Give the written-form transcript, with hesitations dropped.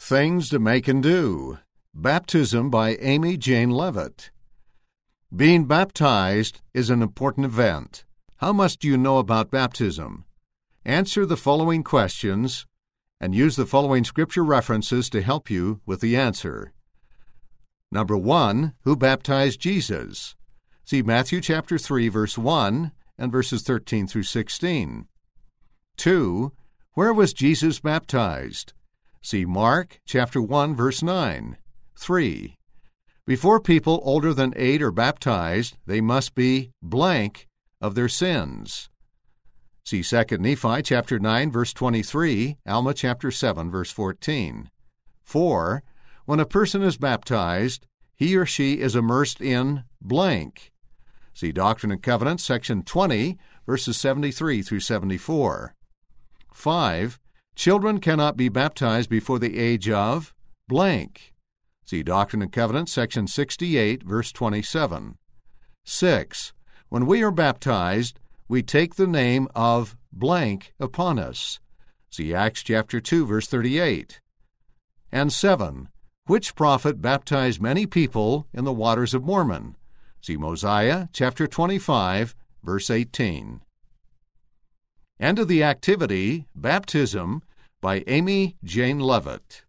Things to Make and Do. Baptism by Amy Jane Levitt. Being baptized is an important event. How much do you know about baptism? Answer the following questions and use the following scripture references to help you with the answer. Number 1, who baptized Jesus? See Matthew chapter 3, verse 1 and verses 13 through 16. 2, where was Jesus baptized? See Mark chapter 1, verse 9. 3, before people older than 8 are baptized, they must be blank of their sins. See 2 Nephi chapter 9, verse 23, Alma chapter 7, verse 14. 4, when a person is baptized, he or she is immersed in blank. See Doctrine and Covenants, section 20, verses 73 through 74. 5, children cannot be baptized before the age of blank. See Doctrine and Covenants, section 68, verse 27. 6, when we are baptized, we take the name of blank upon us. See Acts chapter 2, verse 38. And 7, which prophet baptized many people in the waters of Mormon? See Mosiah chapter 25, verse 18. End of the activity, Baptism, by Amy Jane Levitt.